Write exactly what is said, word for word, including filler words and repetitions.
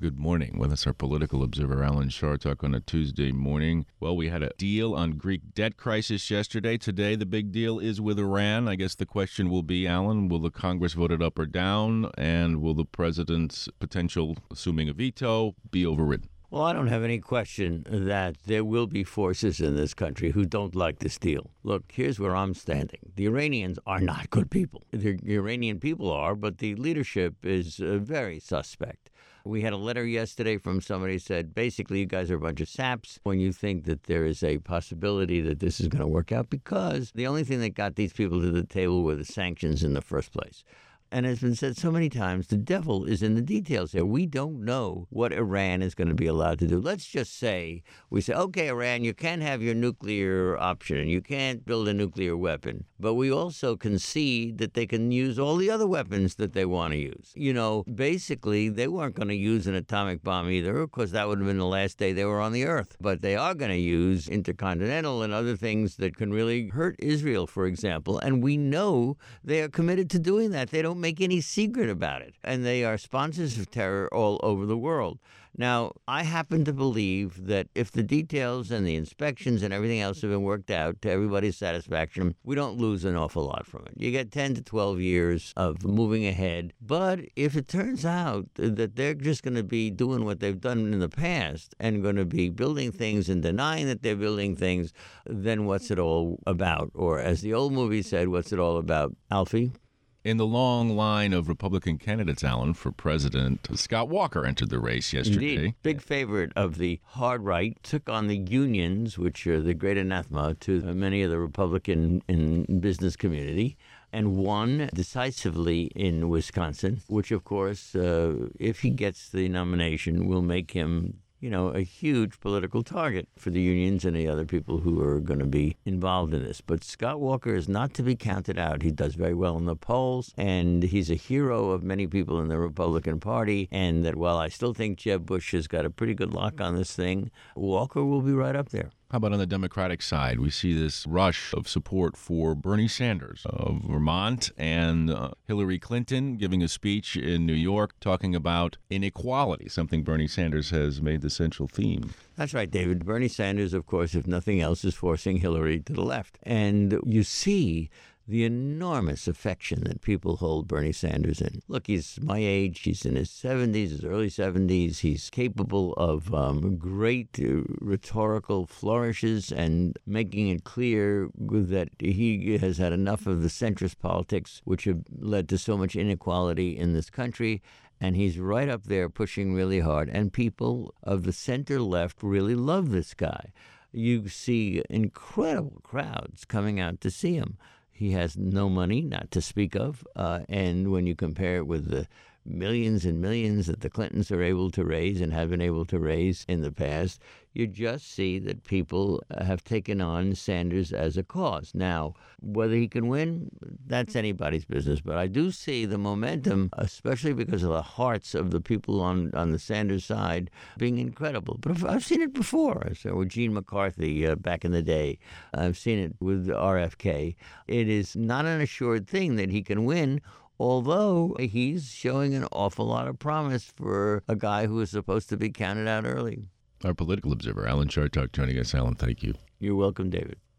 Good morning. With us, our political observer, Alan Chartock, on a Tuesday morning. Well, we had a deal on Greek debt crisis yesterday. Today, the big deal is with Iran. I guess the question will be, Alan, will the Congress vote it up or down? And will the president's potential, assuming a veto, be overridden? Well, I don't have any question that there will be forces in this country who don't like this deal. Look, here's where I'm standing. The Iranians are not good people. The Iranian people are, but the leadership is uh, very suspect. We had a letter yesterday from somebody who said, basically, you guys are a bunch of saps when you think that there is a possibility that this is going to work out, because the only thing that got these people to the table were the sanctions in the first place. And as has been said so many times, the devil is in the details here. We don't know what Iran is going to be allowed to do. Let's just say, we say, okay, Iran, you can have your nuclear option and you can't build a nuclear weapon. But we also concede that they can use all the other weapons that they want to use. You know, basically, they weren't going to use an atomic bomb either, because that would have been the last day they were on the earth. But they are going to use intercontinental and other things that can really hurt Israel, for example. And we know they are committed to doing that. They don't make any secret about it. And they are sponsors of terror all over the world. Now, I happen to believe that if the details and the inspections and everything else have been worked out to everybody's satisfaction, we don't lose an awful lot from it. You get ten to twelve years of moving ahead. But if it turns out that they're just going to be doing what they've done in the past and going to be building things and denying that they're building things, then what's it all about? Or as the old movie said, what's it all about, Alfie? In the long line of Republican candidates, Alan, for president, Scott Walker entered the race yesterday. Indeed. Big favorite of the hard right, took on the unions, which are the great anathema to many of the Republican and business community, and won decisively in Wisconsin, which, of course, uh, if he gets the nomination, will make him you know, a huge political target for the unions and the other people who are going to be involved in this. But Scott Walker is not to be counted out. He does very well in the polls, and he's a hero of many people in the Republican Party. And that while I still think Jeb Bush has got a pretty good lock on this thing, Walker will be right up there. How about on the Democratic side? We see this rush of support for Bernie Sanders of Vermont, and uh, Hillary Clinton giving a speech in New York talking about inequality, something Bernie Sanders has made the central theme. That's right, David. Bernie Sanders, of course, if nothing else, is forcing Hillary to the left. And you see the enormous affection that people hold Bernie Sanders in. Look, he's my age. He's in his seventies, his early seventies. He's capable of um, great uh, rhetorical flourishes and making it clear that he has had enough of the centrist politics, which have led to so much inequality in this country. And he's right up there pushing really hard. And people of the center-left really love this guy. You see incredible crowds coming out to see him. He has no money, not to speak of, uh, and when you compare it with the millions and millions that the Clintons are able to raise and have been able to raise in the past, you just see that people have taken on Sanders as a cause. Now, whether he can win, that's anybody's business. But I do see the momentum, especially because of the hearts of the people on, on the Sanders side, being incredible. But I've seen it before. So with Gene McCarthy uh, back in the day. I've seen it with R F K. It is not an assured thing that he can win, although he's showing an awful lot of promise for a guy who is supposed to be counted out early. Our political observer, Alan Chartock, joining us. Alan, thank you. You're welcome, David.